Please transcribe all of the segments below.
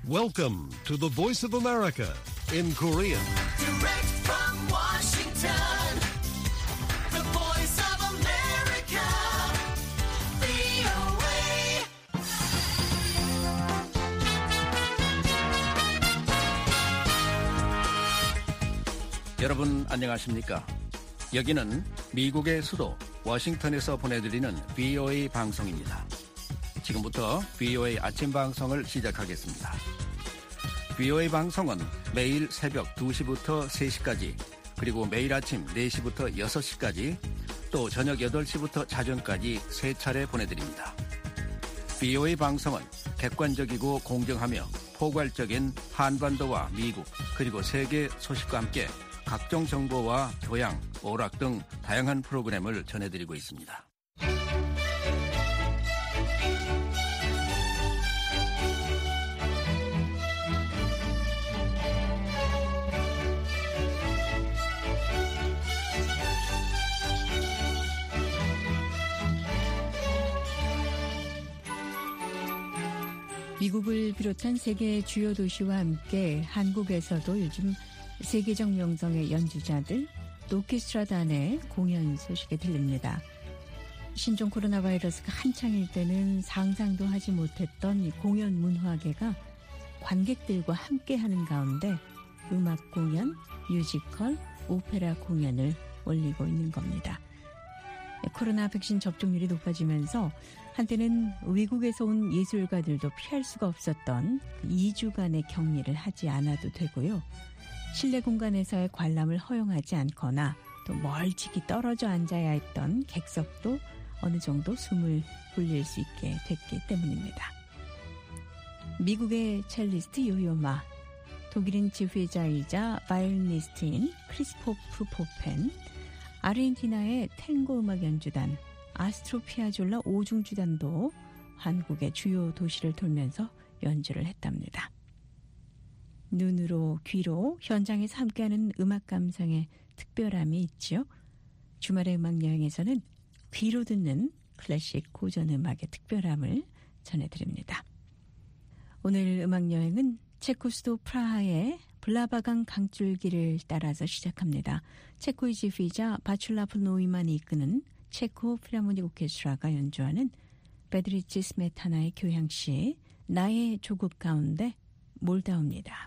Welcome to the Voice of America in Korean. Direct from Washington, the Voice of America, VOA. 여러분 안녕하십니까? 여기는 미국의 수도 워싱턴에서 보내드리는 VOA 방송입니다. 지금부터 VOA 아침 방송을 시작하겠습니다. VOA 방송은 매일 새벽 2시부터 3시까지, 그리고 매일 아침 4시부터 6시까지, 또 저녁 8시부터 자정까지 3차례 보내드립니다. VOA 방송은 객관적이고 공정하며 포괄적인 한반도와 미국, 그리고 세계 소식과 함께 각종 정보와 교양, 오락 등 다양한 프로그램을 전해드리고 있습니다. 미국을 비롯한 세계 주요 도시와 함께 한국에서도 요즘 세계적 명성의 연주자들, 또 오케스트라단의 공연 소식이 들립니다. 신종 코로나 바이러스가 한창일 때는 상상도 하지 못했던 이 공연 문화계가 관객들과 함께하는 가운데 음악 공연, 뮤지컬, 오페라 공연을 올리고 있는 겁니다. 코로나 백신 접종률이 높아지면서 한때는 외국에서 온 예술가들도 피할 수가 없었던 2주간의 격리를 하지 않아도 되고요. 실내 공간에서의 관람을 허용하지 않거나 또 멀찍이 떨어져 앉아야 했던 객석도 어느 정도 숨을 돌릴 수 있게 됐기 때문입니다. 미국의 첼리스트 요요마, 독일인 지휘자이자 바이올리니스트인 크리스토프 포펜, 아르헨티나의 탱고 음악 연주단 아스트로 피아졸라 오중주단도 한국의 주요 도시를 돌면서 연주를 했답니다. 눈으로 귀로 현장에서 함께하는 음악 감상에 특별함이 있죠. 주말의 음악 여행에서는 귀로 듣는 클래식 고전 음악의 특별함을 전해드립니다. 오늘 음악 여행은 체코 수도 프라하의 블라바강 강줄기를 따라서 시작합니다. 체코의 지휘자 바출라프 노이만이 이끄는 체코 필하모닉 오케스트라가 연주하는 베드리치 스메타나의 교향시 나의 조국 가운데 몰다옵니다.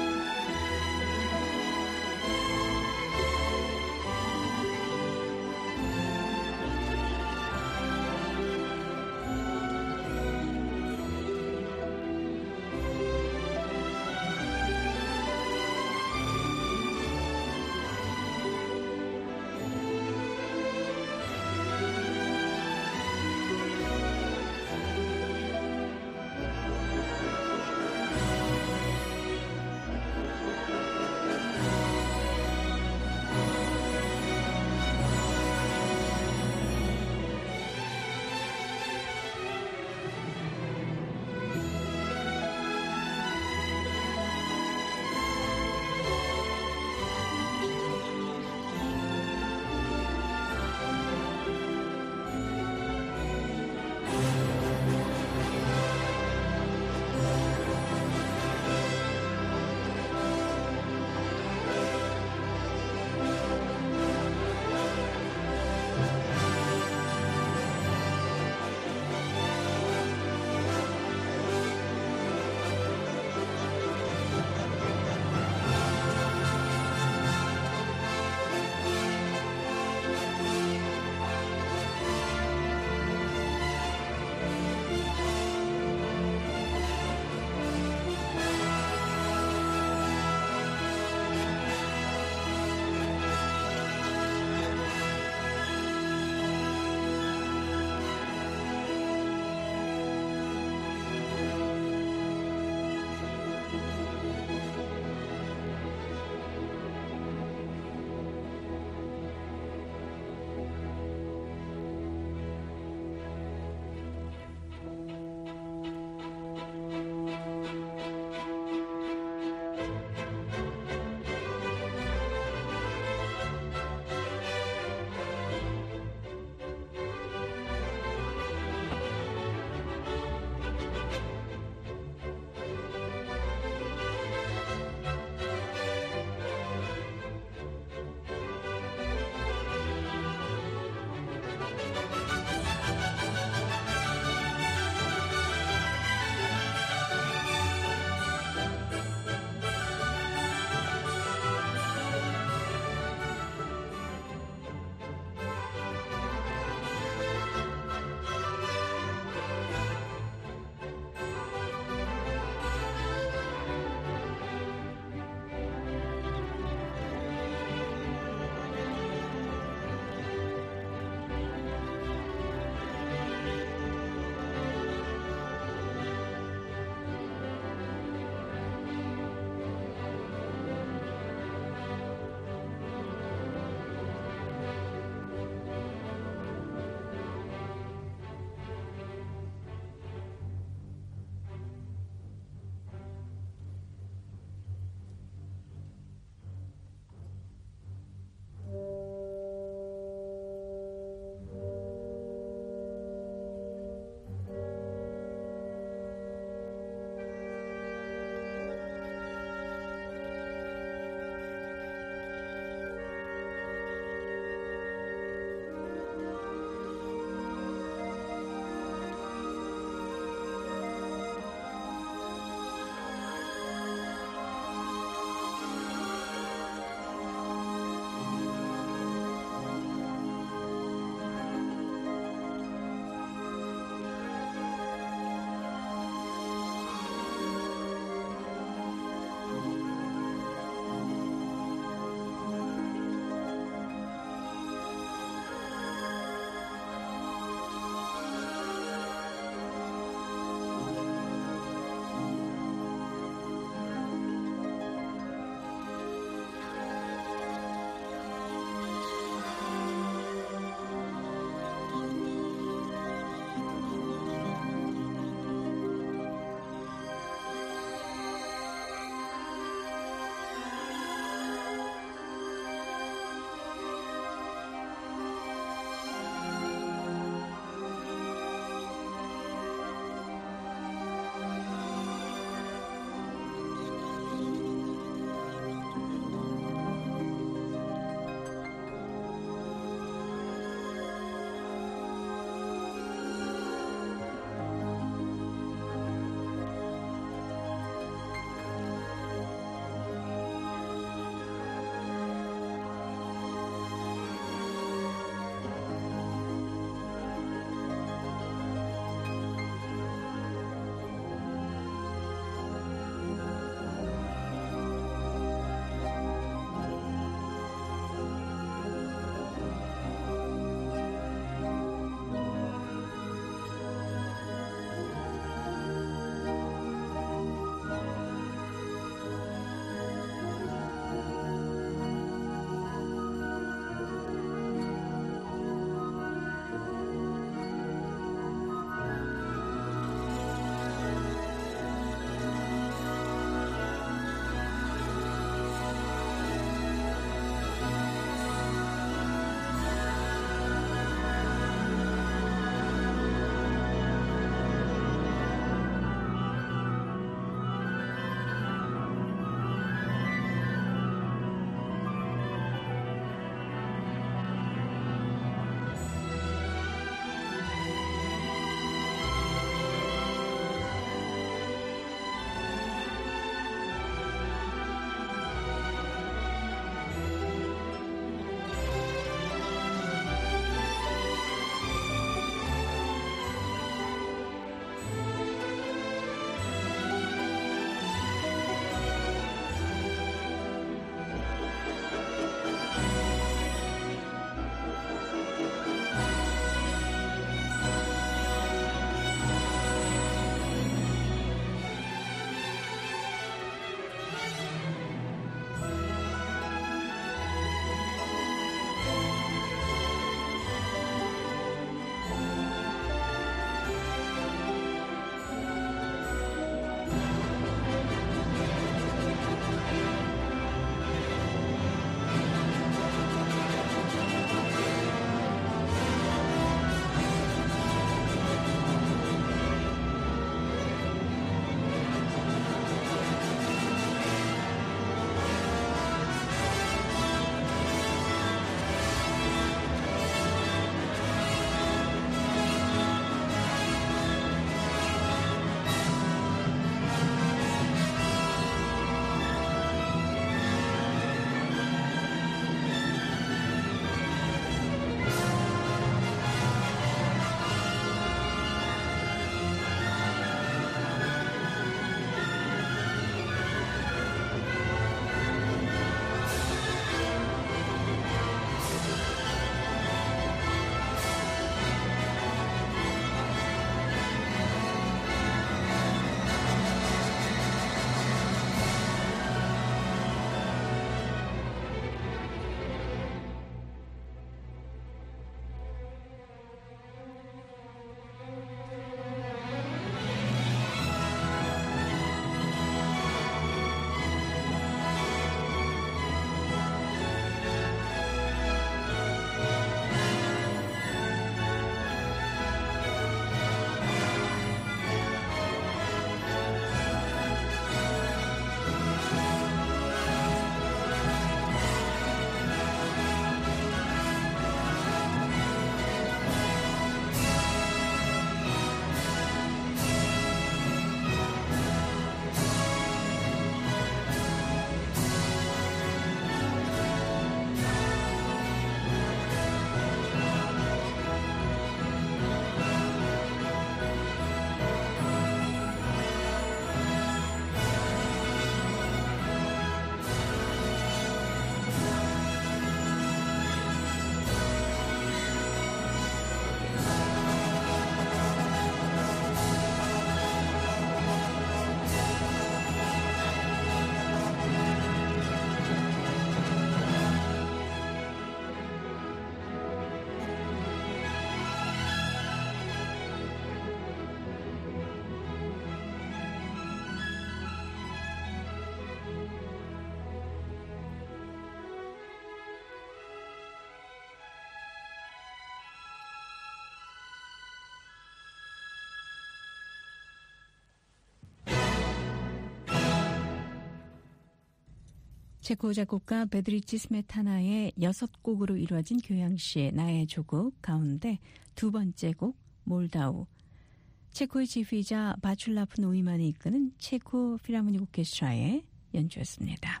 체코 작곡가 베드리치 스메타나의 6곡으로 이루어진 교향시의 나의 조국 가운데 두 번째 곡 몰다우, 체코의 지휘자 바출라프 노이만이 이끄는 체코 필하모닉 오케스트라의 연주였습니다.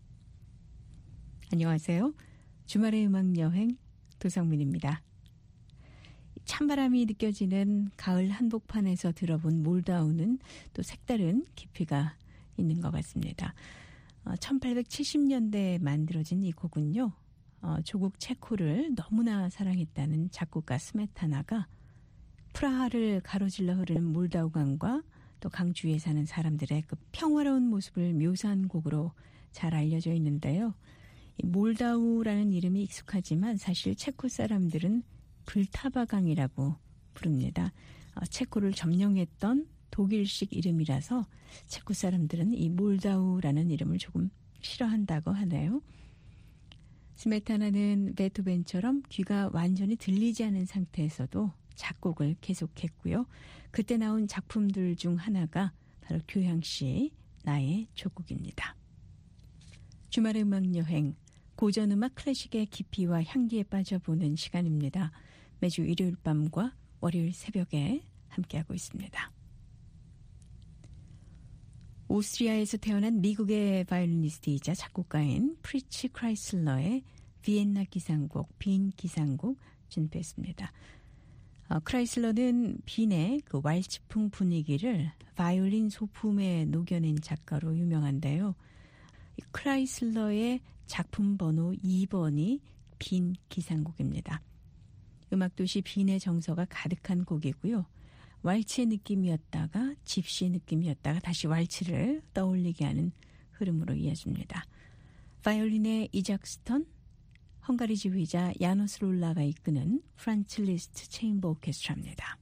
안녕하세요. 주말의 음악여행 도성민입니다. 찬바람이 느껴지는 가을 한복판에서 들어본 몰다우는 또 색다른 깊이가 있는 것 같습니다. 1870년대에 만들어진 이 곡은요. 조국 체코를 너무나 사랑했다는 작곡가 스메타나가 프라하를 가로질러 흐르는 몰다우 강과 또 강 주위에 사는 사람들의 그 평화로운 모습을 묘사한 곡으로 잘 알려져 있는데요. 이 몰다우라는 이름이 익숙하지만 사실 체코 사람들은 불타바강이라고 부릅니다. 체코를 점령했던 독일식 이름이라서 체코 사람들은 이 몰다우라는 이름을 조금 싫어한다고 하네요. 스메타나는 베토벤처럼 귀가 완전히 들리지 않은 상태에서도 작곡을 계속했고요. 그때 나온 작품들 중 하나가 바로 교향시 나의 조국입니다. 주말의 음악여행, 고전음악 클래식의 깊이와 향기에 빠져보는 시간입니다. 매주 일요일 밤과 월요일 새벽에 함께하고 있습니다. 오스트리아에서 태어난 미국의 바이올리니스트이자 작곡가인 프리츠 크라이슬러의 비엔나 기상곡, 빈 기상곡 준비했습니다. 크라이슬러는 빈의 그 왈츠풍 분위기를 바이올린 소품에 녹여낸 작가로 유명한데요. 크라이슬러의 작품 번호 2번이 빈 기상곡입니다. 음악도시 빈의 정서가 가득한 곡이고요. 왈츠의 느낌이었다가 집시의 느낌이었다가 다시 왈츠를 떠올리게 하는 흐름으로 이어집니다. 바이올린의 이작스턴, 헝가리 지휘자 야노스 롤라가 이끄는 프란츠 리스트 체인버 오케스트라입니다.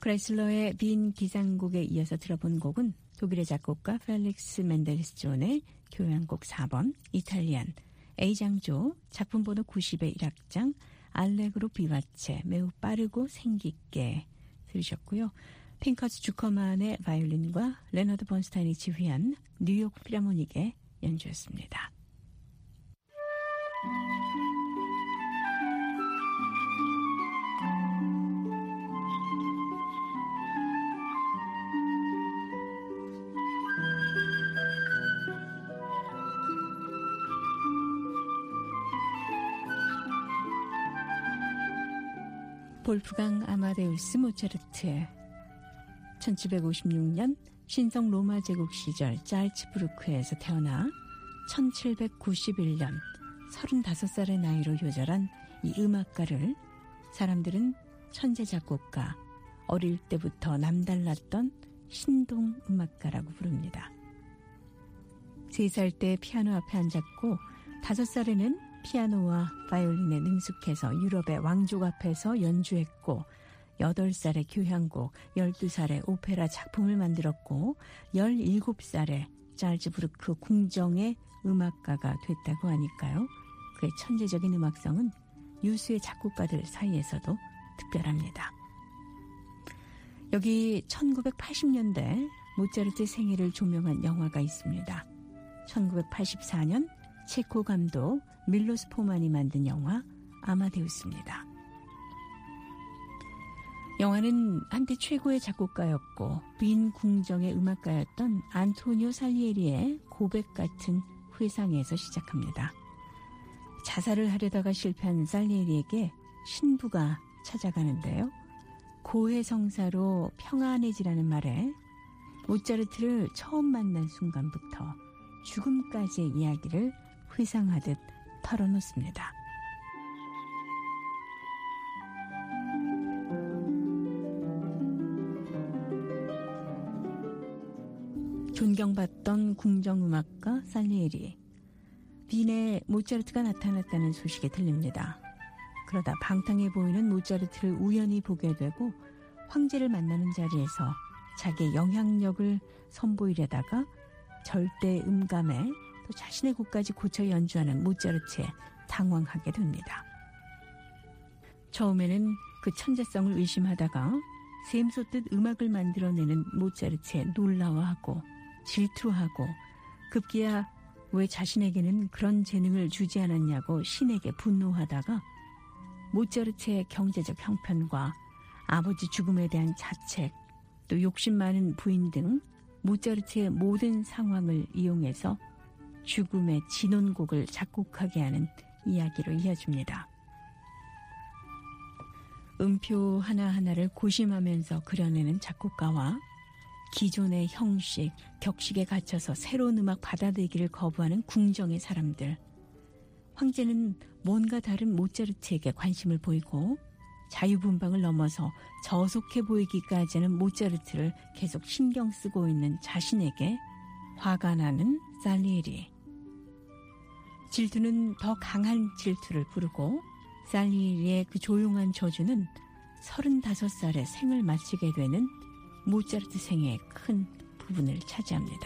크라이슬러의 빈 기상곡에 이어서 들어본 곡은 독일의 작곡가 펠릭스 멘델스존의 교향곡 4번 이탈리안 A장조 작품 번호 90의 1악장 알레그로 비바체 매우 빠르고 생기있게 들으셨고요. 핑커스 주커만의 바이올린과 레너드 번스타인이 지휘한 뉴욕 필하모닉의 연주였습니다. 볼프강 아마데우스 모차르트 1756년 신성 로마 제국 시절 짤츠부르크에서 태어나 1791년 35살의 나이로 요절한 이 음악가를 사람들은 천재 작곡가, 어릴 때부터 남달랐던 신동 음악가라고 부릅니다. 3살 때 피아노 앞에 앉았고 5살에는 피아노와 바이올린에 능숙해서 유럽의 왕족 앞에서 연주했고 8살에 교향곡, 12살에 오페라 작품을 만들었고 17살에 짤츠부르크 궁정의 음악가가 됐다고 하니까요. 그의 천재적인 음악성은 유수의 작곡가들 사이에서도 특별합니다. 여기 1980년대 모차르트 생애를 조명한 영화가 있습니다. 1984년 체코 감독 밀로스 포만이 만든 영화 아마데우스입니다. 영화는 한때 최고의 작곡가였고 빈 궁정의 음악가였던 안토니오 살리에리의 고백 같은 회상에서 시작합니다. 자살을 하려다가 실패한 살리에리에게 신부가 찾아가는데요. 고해성사로 평안해지라는 말에 모차르트를 처음 만난 순간부터 죽음까지의 이야기를 회상하듯 털어놓습니다. 존경받던 궁정음악가 살리에리. 빈에 모차르트가 나타났다는 소식이 들립니다. 그러다 방탕해 보이는 모차르트를 우연히 보게 되고 황제를 만나는 자리에서 자기의 영향력을 선보이려다가 절대 음감에 또 자신의 곡까지 고쳐 연주하는 모차르트에 당황하게 됩니다. 처음에는 그 천재성을 의심하다가 샘솟듯 음악을 만들어내는 모차르트에 놀라워하고 질투하고 급기야 왜 자신에게는 그런 재능을 주지 않았냐고 신에게 분노하다가 모차르트의 경제적 형편과 아버지 죽음에 대한 자책, 또 욕심 많은 부인 등 모차르트의 모든 상황을 이용해서 죽음의 진혼곡을 작곡하게 하는 이야기로 이어집니다. 음표 하나하나를 고심하면서 그려내는 작곡가와 기존의 형식, 격식에 갇혀서 새로운 음악 받아들이기를 거부하는 궁정의 사람들. 황제는 뭔가 다른 모차르트에게 관심을 보이고 자유분방을 넘어서 저속해 보이기까지 하는 모차르트를 계속 신경 쓰고 있는 자신에게 화가 나는 살리에리. 질투는 더 강한 질투를 부르고 살리에리의 그 조용한 저주는 35살에 생을 마치게 되는 모차르트 생애의 큰 부분을 차지합니다.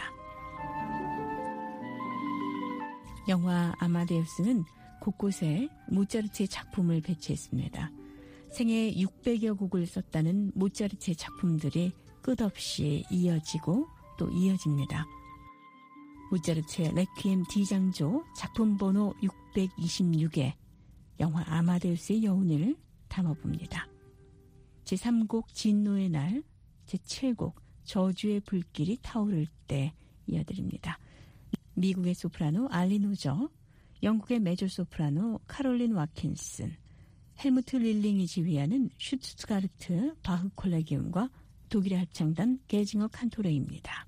영화 아마데우스는 곳곳에 모차르트의 작품을 배치했습니다. 생애 600여 곡을 썼다는 모차르트의 작품들이 끝없이 이어지고 또 이어집니다. 모차르트의 레퀴엠 D장조 작품 번호 626에 영화 아마데우스의 여운을 담아봅니다. 제3곡 진노의 날, 제7곡 저주의 불길이 타오를 때 이어드립니다. 미국의 소프라노 알린 호저, 영국의 메조소프라노 카롤린 와킨슨, 헬무트 릴링이 지휘하는 슈투트가르트 바흐 콜레기움과 독일의 합창단 게징어 칸토레입니다.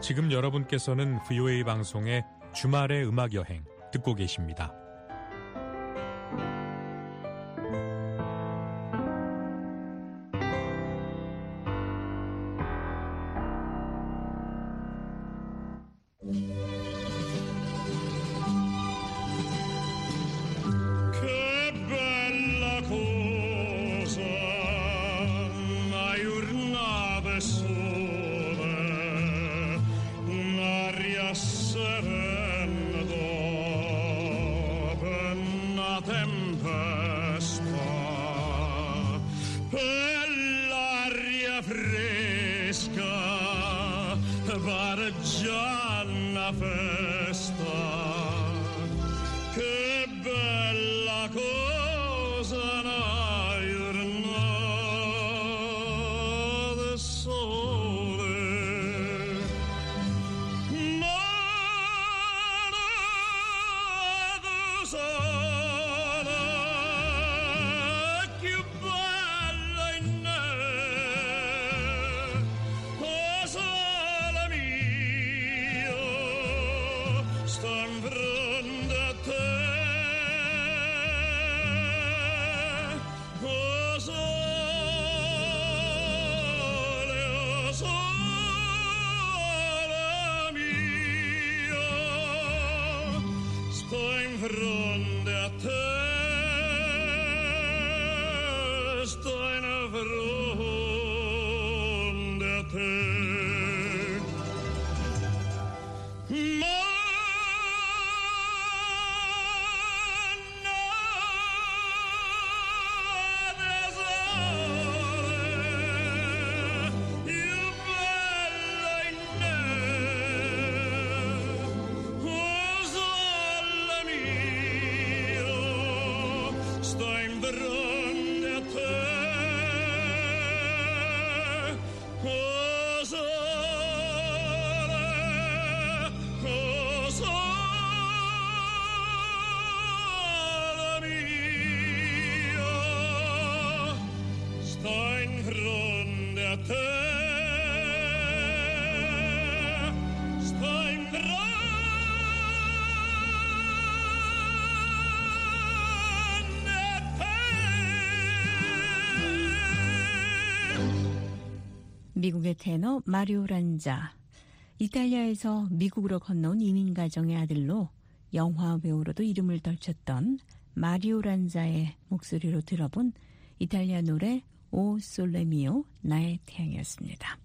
지금 여러분께서는 VOA 방송의 주말의 음악 여행 듣고 계십니다. 미국의 테너 마리오 란자, 이탈리아에서 미국으로 건너온 이민 가정의 아들로 영화 배우로도 이름을 떨쳤던 마리오 란자의 목소리로 들어본 이탈리아 노래 오 솔레 미오 나의 태양이었습니다.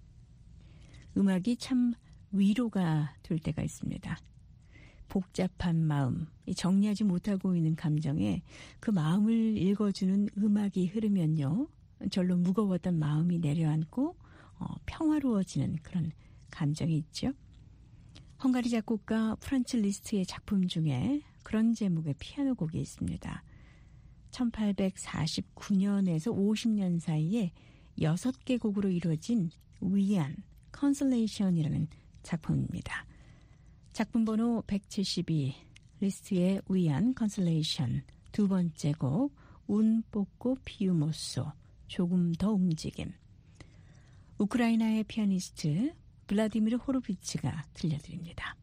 음악이 참 위로가 될 때가 있습니다. 복잡한 마음, 정리하지 못하고 있는 감정에 그 마음을 읽어주는 음악이 흐르면요, 절로 무거웠던 마음이 내려앉고 평화로워지는 그런 감정이 있죠. 헝가리 작곡가 프란츠 리스트의 작품 중에 그런 제목의 피아노 곡이 있습니다. 1849년에서 50년 사이에 6개 곡으로 이루어진 위안, 컨솔레이션이라는 작품입니다. 작품 번호 172, 리스트의 위안, 컨솔레이션, 두 번째 곡, 운 뽑고 피우모소, 조금 더 움직임. 우크라이나의 피아니스트 블라디미르 호로비츠가 들려드립니다.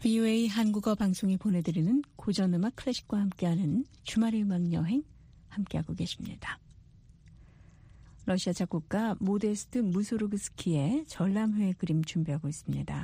VOA 한국어 방송이 보내드리는 고전음악 클래식과 함께하는 주말의 음악 여행 함께하고 계십니다. 러시아 작곡가 모데스트 무소르그스키의 전람회 그림 준비하고 있습니다.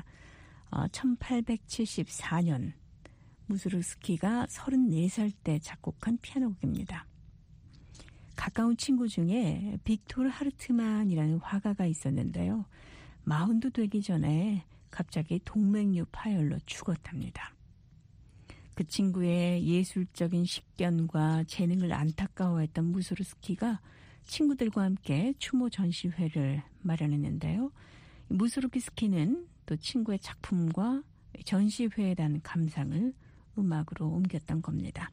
1874년 무소르그스키가 34살 때 작곡한 피아노곡입니다. 가까운 친구 중에 빅토르 하르트만이라는 화가가 있었는데요. 40도 되기 전에 갑자기 동맥류 파열로 죽었답니다. 그 친구의 예술적인 식견과 재능을 안타까워했던 무소르스키가 친구들과 함께 추모 전시회를 마련했는데요. 무소르스키는 또 친구의 작품과 전시회에 대한 감상을 음악으로 옮겼던 겁니다.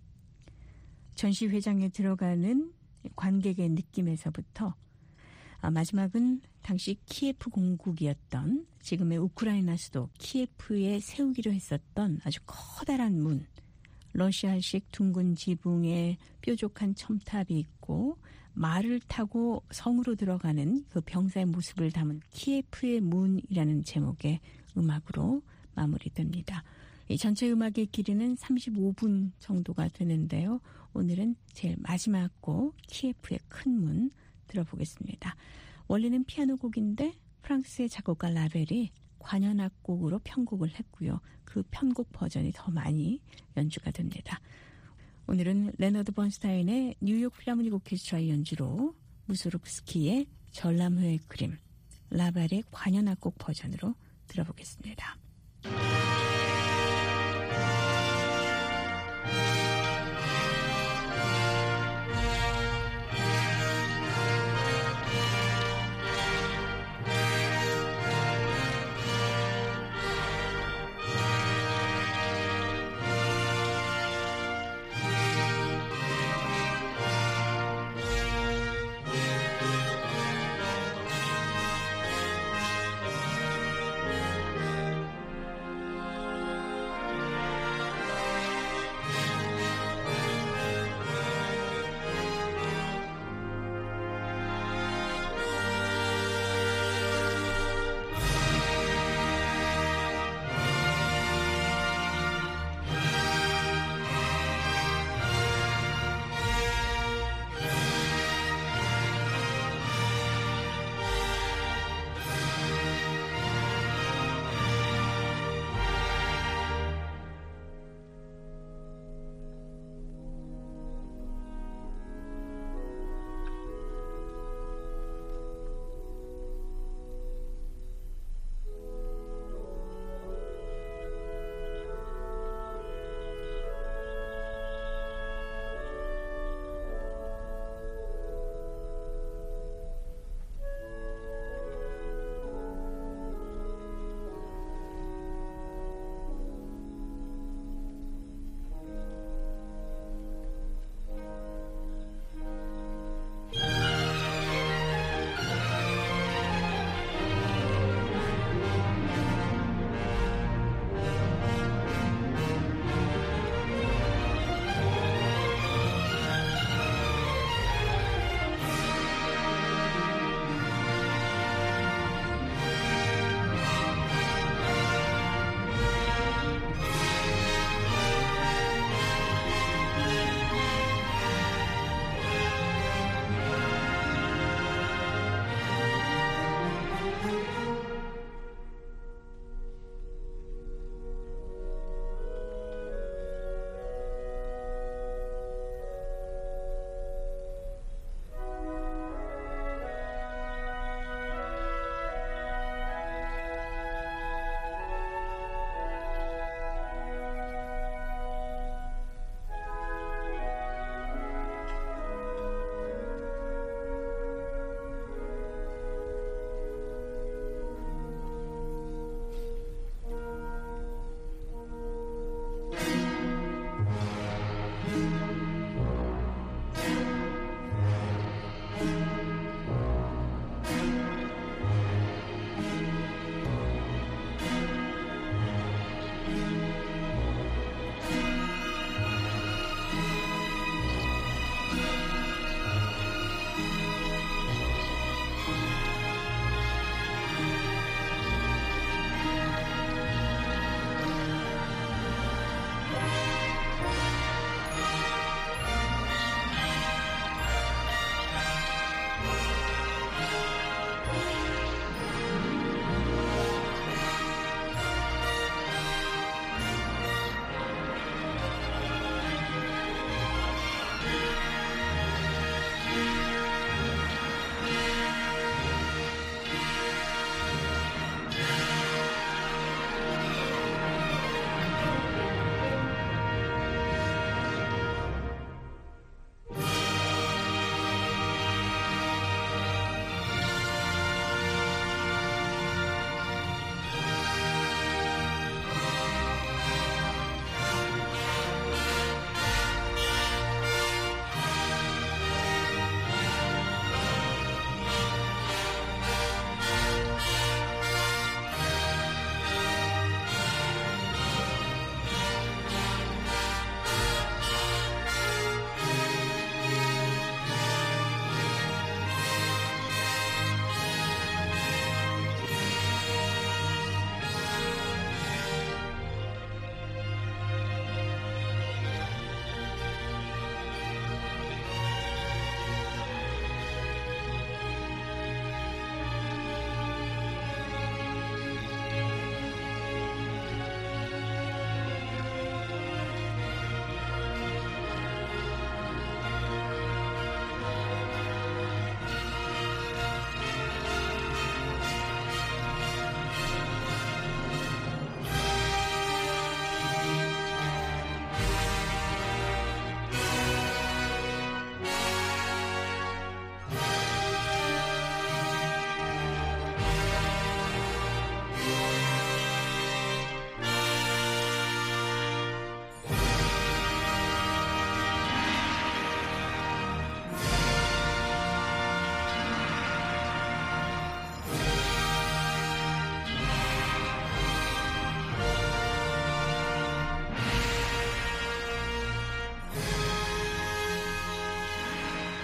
전시회장에 들어가는 관객의 느낌에서부터 마지막은 당시 키예프 공국이었던 지금의 우크라이나 수도 키예프에 세우기로 했었던 아주 커다란 문, 러시아식 둥근 지붕에 뾰족한 첨탑이 있고 말을 타고 성으로 들어가는 그 병사의 모습을 담은 키예프의 문이라는 제목의 음악으로 마무리됩니다. 이 전체 음악의 길이는 35분 정도가 되는데요. 오늘은 제일 마지막 곡 키예프의 큰 문 들어보겠습니다. 원래는 피아노 곡인데 프랑스의 작곡가 라벨이 관현악곡으로 편곡을 했고요. 그 편곡 버전이 더 많이 연주가 됩니다. 오늘은 레너드 번스타인의 뉴욕 필하모닉 오케스트라의 연주로 무소르스키의 전람회의 그림, 라벨의 관현악곡 버전으로 들어보겠습니다.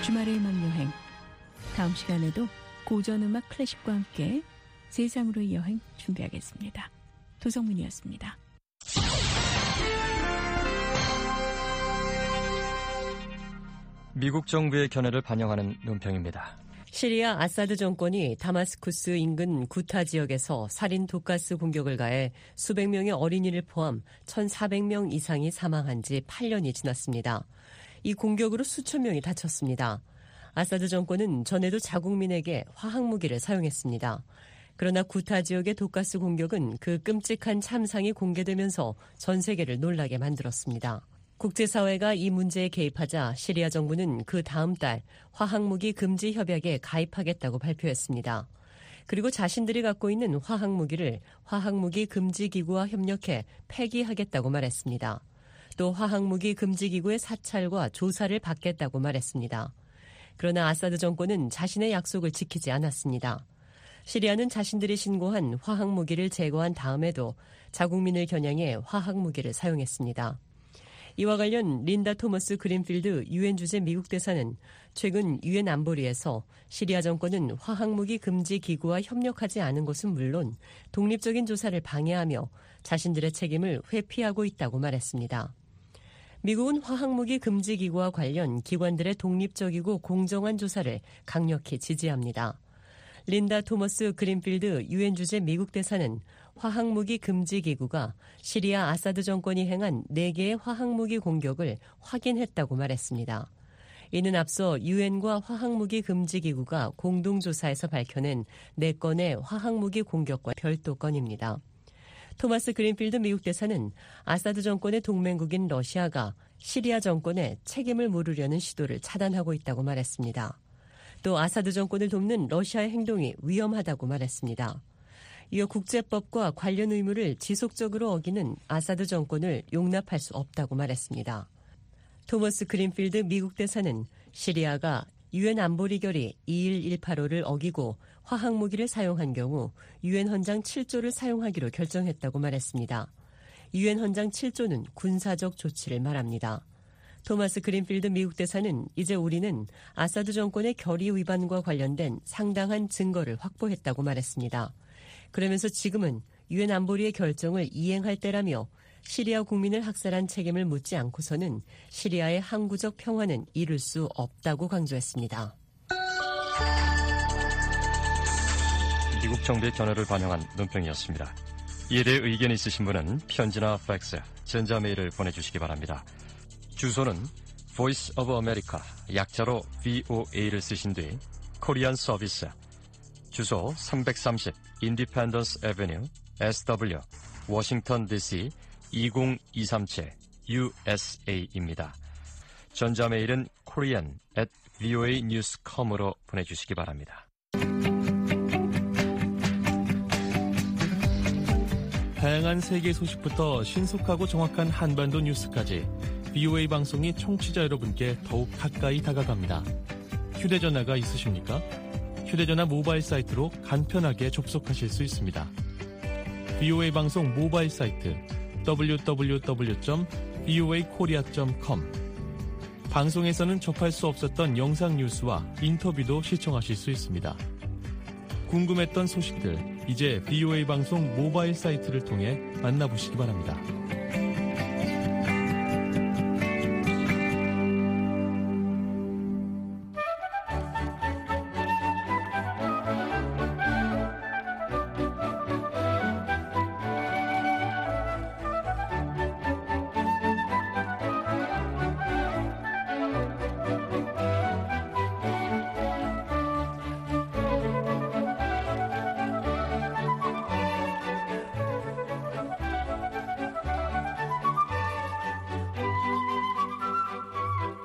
주말의 음악 여행. 다음 시간에도 고전 음악 클래식과 함께 세상으로의 여행 준비하겠습니다. 도성민이었습니다. 미국 정부의 견해를 반영하는 논평입니다. 시리아 아사드 정권이 다마스쿠스 인근 구타 지역에서 살인 독가스 공격을 가해 수백 명의 어린이를 포함 1,400명 이상이 사망한 지 8년이 지났습니다. 이 공격으로 수천 명이 다쳤습니다. 아사드 정권은 전에도 자국민에게 화학무기를 사용했습니다. 그러나 구타 지역의 독가스 공격은 그 끔찍한 참상이 공개되면서 전 세계를 놀라게 만들었습니다. 국제사회가 이 문제에 개입하자 시리아 정부는 그 다음 달 화학무기 금지 협약에 가입하겠다고 발표했습니다. 그리고 자신들이 갖고 있는 화학무기를 화학무기 금지 기구와 협력해 폐기하겠다고 말했습니다. 또 화학무기 금지 기구의 사찰과 조사를 받겠다고 말했습니다. 그러나 아사드 정권은 자신의 약속을 지키지 않았습니다. 시리아는 자신들이 신고한 화학무기를 제거한 다음에도 자국민을 겨냥해 화학무기를 사용했습니다. 이와 관련 린다 토머스 그린필드 유엔 주재 미국 대사는 최근 유엔 안보리에서 시리아 정권은 화학무기 금지 기구와 협력하지 않은 것은 물론 독립적인 조사를 방해하며 자신들의 책임을 회피하고 있다고 말했습니다. 미국은 화학무기 금지 기구와 관련 기관들의 독립적이고 공정한 조사를 강력히 지지합니다. 린다 토머스 그린필드 유엔 주재 미국 대사는 화학무기 금지 기구가 시리아 아사드 정권이 행한 4개의 화학무기 공격을 확인했다고 말했습니다. 이는 앞서 유엔과 화학무기 금지 기구가 공동조사에서 밝혀낸 4건의 화학무기 공격과 별도 건입니다. 토마스 그린필드 미국 대사는 아사드 정권의 동맹국인 러시아가 시리아 정권에 책임을 물으려는 시도를 차단하고 있다고 말했습니다. 또 아사드 정권을 돕는 러시아의 행동이 위험하다고 말했습니다. 이어 국제법과 관련 의무를 지속적으로 어기는 아사드 정권을 용납할 수 없다고 말했습니다. 토머스 그린필드 미국 대사는 시리아가 유엔 안보리 결의 21185를 어기고 화학무기를 사용한 경우 유엔 헌장 7조를 사용하기로 결정했다고 말했습니다. 유엔 헌장 7조는 군사적 조치를 말합니다. 토마스 그린필드 미국 대사는 이제 우리는 아사드 정권의 결의 위반과 관련된 상당한 증거를 확보했다고 말했습니다. 그러면서 지금은 유엔 안보리의 결정을 이행할 때라며 시리아 국민을 학살한 책임을 묻지 않고서는 시리아의 항구적 평화는 이룰 수 없다고 강조했습니다. 미국 정부의 견해를 반영한 논평이었습니다. 이에 대해 의견 있으신 분은 편지나 팩스, 전자메일을 보내주시기 바랍니다. 주소는 Voice of America, 약자로 VOA를 쓰신 뒤 코리안 서비스, 주소 330 Independence Avenue, SW, 워싱턴 DC 20237 USA입니다. 전자메일은 korean@voanews.com으로 보내주시기 바랍니다. 다양한 세계 소식부터 신속하고 정확한 한반도 뉴스까지 VOA 방송이 청취자 여러분께 더욱 가까이 다가갑니다. 휴대전화가 있으십니까? 휴대전화 모바일 사이트로 간편하게 접속하실 수 있습니다. VOA 방송 모바일 사이트 www.voakorea.com. 방송에서는 접할 수 없었던 영상 뉴스와 인터뷰도 시청하실 수 있습니다. 궁금했던 소식들, 이제 VOA 방송 모바일 사이트를 통해 만나보시기 바랍니다.